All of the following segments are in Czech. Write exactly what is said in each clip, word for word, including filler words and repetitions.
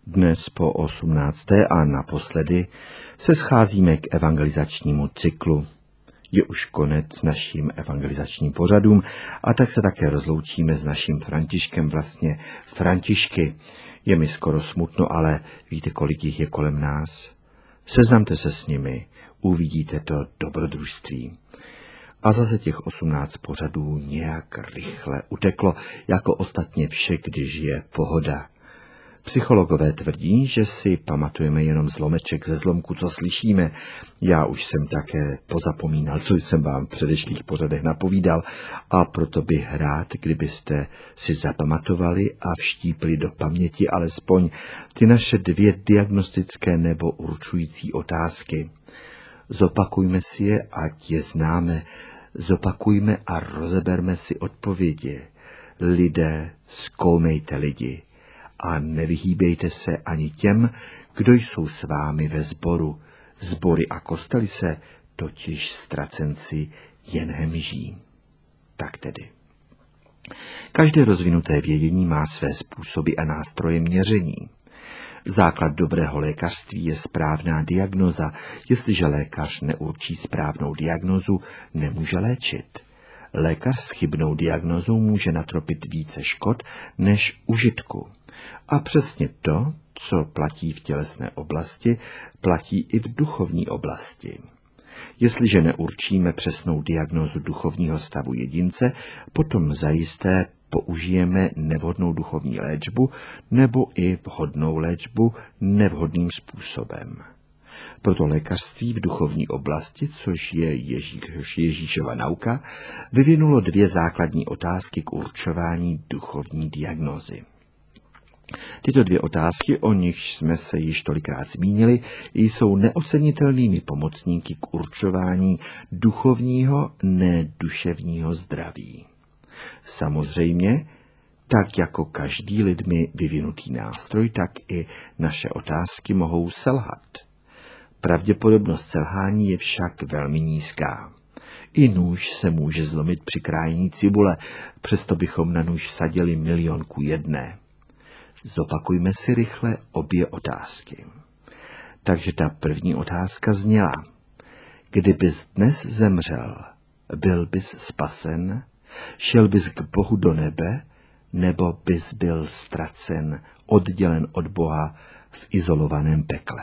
Dnes po osmnácté a naposledy se scházíme k evangelizačnímu cyklu. Je už konec našim evangelizačním pořadům a tak se také rozloučíme s naším Františkem, vlastně Františky. Je mi skoro smutno, ale víte, kolik jich je kolem nás? Seznamte se s nimi, uvidíte to dobrodružství. A zase těch osmnáct pořadů nějak rychle uteklo, jako ostatně vše, když je pohoda. Psychologové tvrdí, že si pamatujeme jenom zlomeček ze zlomku, co slyšíme. Já už jsem také pozapomínal, co jsem vám v předešlých pořadech napovídal, a proto bych rád, kdybyste si zapamatovali a vštípli do paměti alespoň ty naše dvě diagnostické nebo určující otázky. Zopakujme si je, ať je známe, zopakujme a rozeberme si odpovědi. Lidé, zkoumejte lidi. A nevyhýbejte se ani těm, kdo jsou s vámi ve sboru. Sbory a kostely se totiž ztracenci jen hemží. Tak tedy. Každé rozvinuté vědění má své způsoby a nástroje měření. Základ dobrého lékařství je správná diagnóza. Jestliže lékař neurčí správnou diagnózu, nemůže léčit. Lékař s chybnou diagnózou může natropit více škod než užitku. A přesně to, co platí v tělesné oblasti, platí i v duchovní oblasti. Jestliže neurčíme přesnou diagnózu duchovního stavu jedince, potom zajisté použijeme nevhodnou duchovní léčbu nebo i vhodnou léčbu nevhodným způsobem. Proto lékařství v duchovní oblasti, což je Ježí, Ježíšova nauka, vyvinulo dvě základní otázky k určování duchovní diagnózy. Tyto dvě otázky, o nichž jsme se již tolikrát zmínili, jsou neocenitelnými pomocníky k určování duchovního, ne duševního zdraví. Samozřejmě, tak jako každý lidmi vyvinutý nástroj, tak i naše otázky mohou selhat. Pravděpodobnost selhání je však velmi nízká. I nůž se může zlomit při krájení cibule, přesto bychom na nůž vsadili milion ku jedné. Zopakujme si rychle obě otázky. Takže ta první otázka zněla: kdybys dnes zemřel, byl bys spasen, šel bys k Bohu do nebe, nebo bys byl ztracen, oddělen od Boha v izolovaném pekle?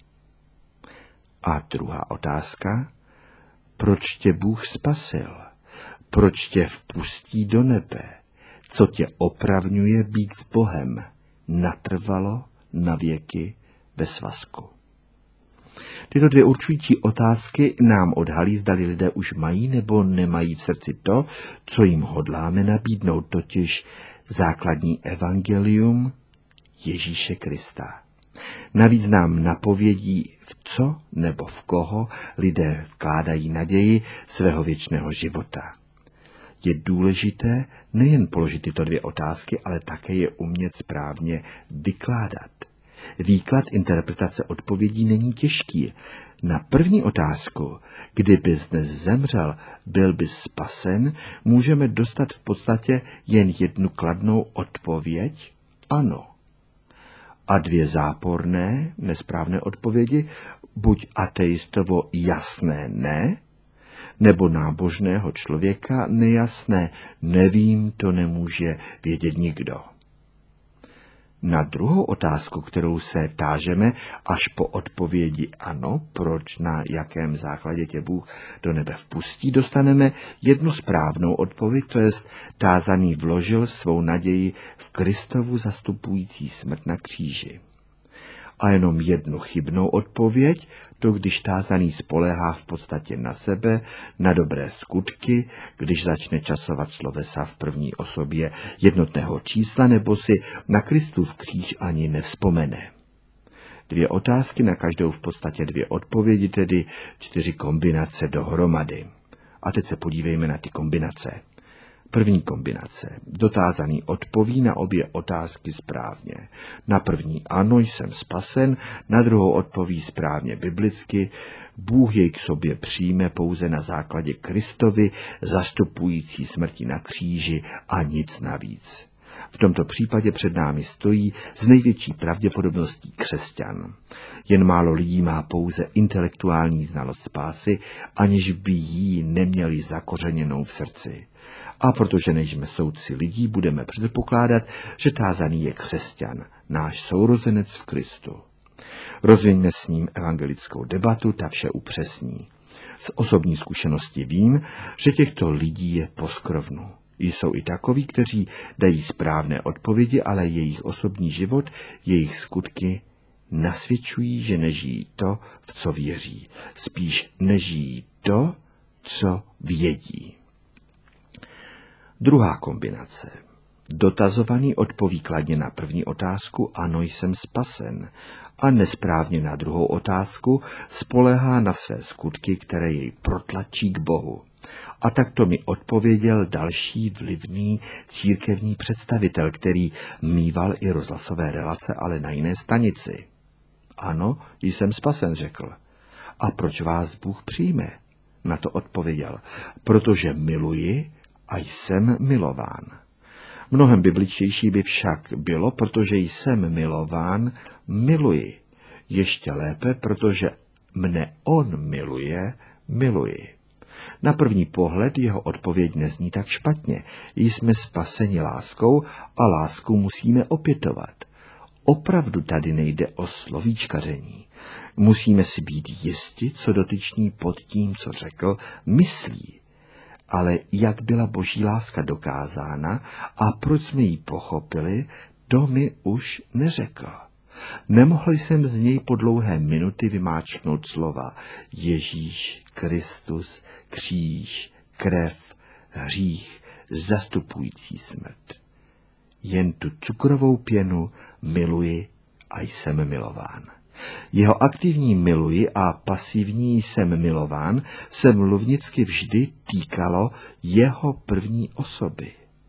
A druhá otázka: proč tě Bůh spasil? Proč tě vpustí do nebe? Co tě opravňuje být s Bohem natrvalo, na věky, ve svazku? Tyto dvě určující otázky nám odhalí, zdali lidé už mají nebo nemají v srdci to, co jim hodláme nabídnout, totiž základní evangelium Ježíše Krista. Navíc nám napovědí, v co nebo v koho lidé vkládají naději svého věčného života. Je důležité nejen položit tyto dvě otázky, ale také je umět správně vykládat. Výklad interpretace odpovědí není těžký. Na první otázku, kdybys dnes zemřel, byl bys spasen, můžeme dostat v podstatě jen jednu kladnou odpověď: ano. A dvě záporné, nesprávné odpovědi, buď ateistovo jasné ne, nebo nábožného člověka nejasné nevím, to nemůže vědět nikdo. Na druhou otázku, kterou se tážeme až po odpovědi ano, proč, na jakém základě tě Bůh do nebe vpustí, dostaneme jednu správnou odpověď, to jest tázaný vložil svou naději v Kristovu zastupující smrt na kříži. A jenom jednu chybnou odpověď, to když tázaný spoléhá v podstatě na sebe, na dobré skutky, když začne časovat slovesa v první osobě jednotného čísla, nebo si na Kristův kříž ani nevzpomene. Dvě otázky, na každou v podstatě dvě odpovědi, tedy čtyři kombinace dohromady. A teď se podívejme na ty kombinace. První kombinace. Dotázaný odpoví na obě otázky správně. Na první ano, jsem spasen, na druhou odpoví správně biblicky. Bůh jej k sobě přijme pouze na základě Kristovy, zastupující smrti na kříži a nic navíc. V tomto případě před námi stojí s největší pravděpodobností křesťan. Jen málo lidí má pouze intelektuální znalost spásy, aniž by jí neměli zakořeněnou v srdci. A protože nejsme soudci lidí, budeme předpokládat, že tázaný je křesťan, náš sourozenec v Kristu. Rozvěňme s ním evangelickou debatu, ta vše upřesní. Z osobní zkušenosti vím, že těchto lidí je poskrovnu. Jsou i takoví, kteří dají správné odpovědi, ale jejich osobní život, jejich skutky nasvědčují, že nežijí to, v co věří. Spíš nežijí to, co vědí. Druhá kombinace. Dotazovaný odpoví kladně na první otázku, ano, jsem spasen, a nesprávně na druhou otázku spoléhá na své skutky, které jej protlačí k Bohu. A takto mi odpověděl další vlivný církevní představitel, který mýval i rozhlasové relace, ale na jiné stanici. Ano, jsem spasen, řekl. A proč vás Bůh přijme? Na to odpověděl, protože miluji a jsem milován. Mnohem bibličtější by však bylo, protože jsem milován, miluji. Ještě lépe, protože mne on miluje, miluji. Na první pohled jeho odpověď nezní tak špatně. Jsme spaseni láskou a lásku musíme opětovat. Opravdu tady nejde o slovíčkaření. Musíme si být jisti, co dotyčný pod tím, co řekl, myslí. Ale jak byla boží láska dokázána a proč jsme ji pochopili, to mi už neřekl. Nemohl jsem z něj po dlouhé minuty vymáčknout slova Ježíš, Kristus, kříž, krev, hřích, zastupující smrt. Jen tu cukrovou pěnu miluji a jsem milován. Jeho aktivní miluji a pasivní jsem milován se mluvnicky vždy týkalo jeho první osoby.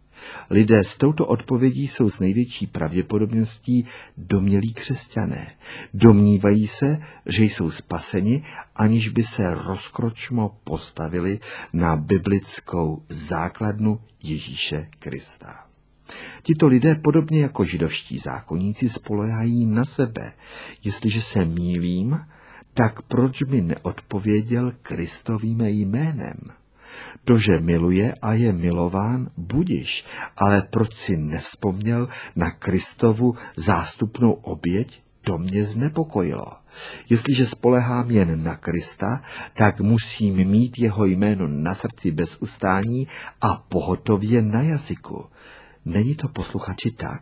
Lidé s touto odpovědí jsou s největší pravděpodobností domnělí křesťané. Domnívají se, že jsou spaseni, aniž by se rozkročmo postavili na biblickou základnu Ježíše Krista. Tito lidé, podobně jako židovští zákonníci, spoléhají na sebe. Jestliže se mýlím, tak proč mi neodpověděl Kristovým jménem? To, že miluje a je milován, budiš, ale proč si nevzpomněl na Kristovu zástupnou oběť, to mě znepokojilo. Jestliže spolehám jen na Krista, tak musím mít jeho jméno na srdci bez ustání a pohotově na jazyku. Není to, posluchači, tak?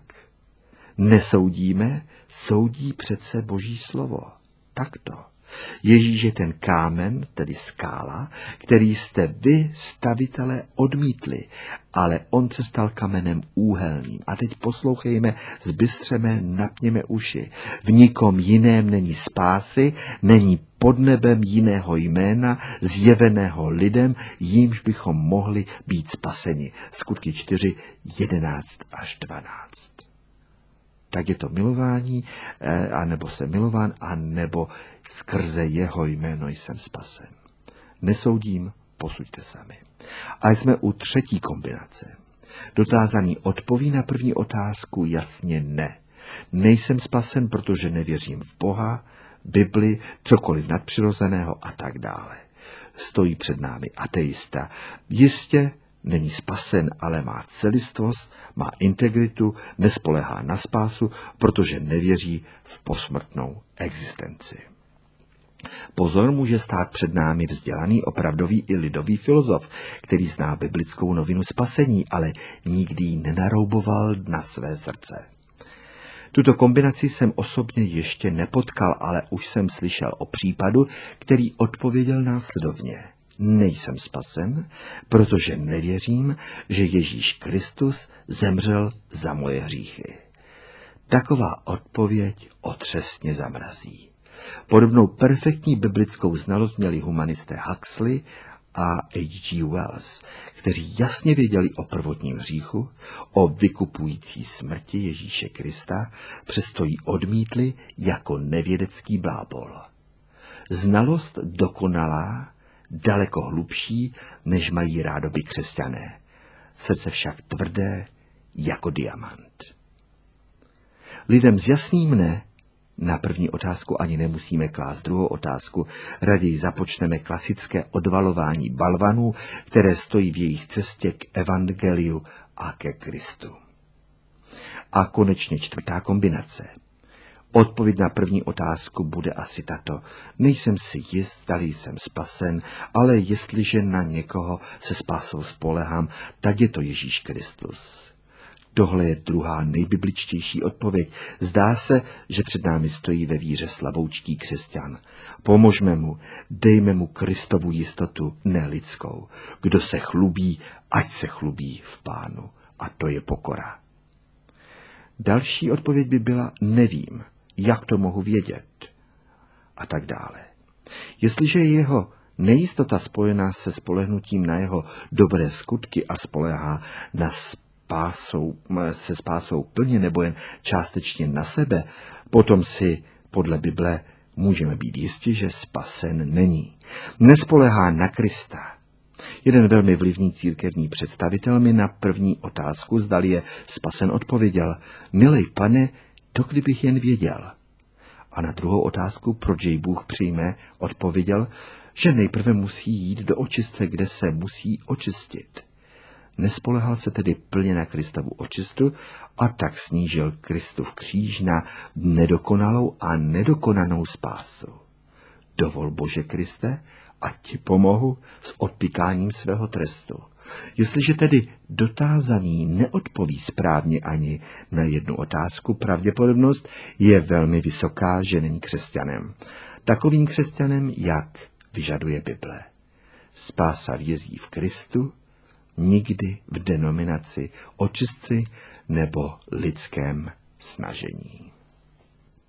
Nesoudíme, soudí přece Boží slovo. Takto. Ježíš je ten kámen, tedy skála, který jste vy, stavitelé, odmítli, ale on se stal kamenem úhelným. A teď poslouchejme, zbystřeme, napněme uši. V nikom jiném není spásy, není pod nebem jiného jména, zjeveného lidem, jímž bychom mohli být spaseni. Skutky čtyři, jedenáct až dvanáct. Tak je to milování, anebo jsem milován, anebo skrze jeho jméno jsem spasen. Nesoudím, posuďte sami. A jsme u třetí kombinace. Dotázaný odpoví na první otázku jasně ne. Nejsem spasen, protože nevěřím v Boha, Bibli, cokoliv nadpřirozeného a tak dále. Stojí před námi ateista. Jistě není spasen, ale má celistvost, má integritu, nespoléhá na spásu, protože nevěří v posmrtnou existenci. Pozor, může stát před námi vzdělaný, opravdový i lidový filozof, který zná biblickou novinu spasení, ale nikdy ji nenarouboval na své srdce. Tuto kombinaci jsem osobně ještě nepotkal, ale už jsem slyšel o případu, který odpověděl následovně. Nejsem spasen, protože nevěřím, že Ježíš Kristus zemřel za moje hříchy. Taková odpověď otřesně zamrazí. Podobnou perfektní biblickou znalost měli humanisté Huxley a H G Wells, kteří jasně věděli o prvotním hříchu, o vykupující smrti Ježíše Krista, přesto ji odmítli jako nevědecký blábol. Znalost dokonalá, daleko hlubší, než mají rádoby křesťané. Srdce však tvrdé, jako diamant. Lidem s jasným ne na první otázku ani nemusíme klást druhou otázku, raději započneme klasické odvalování balvanů, které stojí v jejich cestě k evangeliu a ke Kristu. A konečně čtvrtá kombinace. Odpověď na první otázku bude asi tato. Nejsem si jist, zdali jsem spasen, ale jestliže na někoho se spásou spolehám, tak je to Ježíš Kristus. Tohle je druhá nejbibličtější odpověď. Zdá se, že před námi stojí ve víře slavoučký křesťan. Pomožme mu, dejme mu Kristovu jistotu, ne lidskou. Kdo se chlubí, ať se chlubí v Pánu. A to je pokora. Další odpověď by byla nevím, jak to mohu vědět. A tak dále. Jestliže je jeho nejistota spojená se spolehnutím na jeho dobré skutky a spoléhá na spásou, se spásou plně nebo jen částečně na sebe, potom si podle Bible můžeme být jisti, že spasen není. Nespoléhá na Krista. Jeden velmi vlivný církevní představitel mi na první otázku, zdali je spasen, odpověděl: milej pane, to kdybych jen věděl. A na druhou otázku, proč jej Bůh přijme, odpověděl, že nejprve musí jít do očistce, kde se musí očistit. Nespolehal se tedy plně na Kristovu očistu a tak snížil Kristův kříž na nedokonalou a nedokonanou spásu. Dovol, Bože Kriste, ať ti pomohu s odpykáním svého trestu. Jestliže tedy dotázaný neodpoví správně ani na jednu otázku, pravděpodobnost je velmi vysoká, že není křesťanem. Takovým křesťanem, jak vyžaduje Bible. Spása vězí v Kristu, nikdy v denominaci, očistci nebo lidském snažení.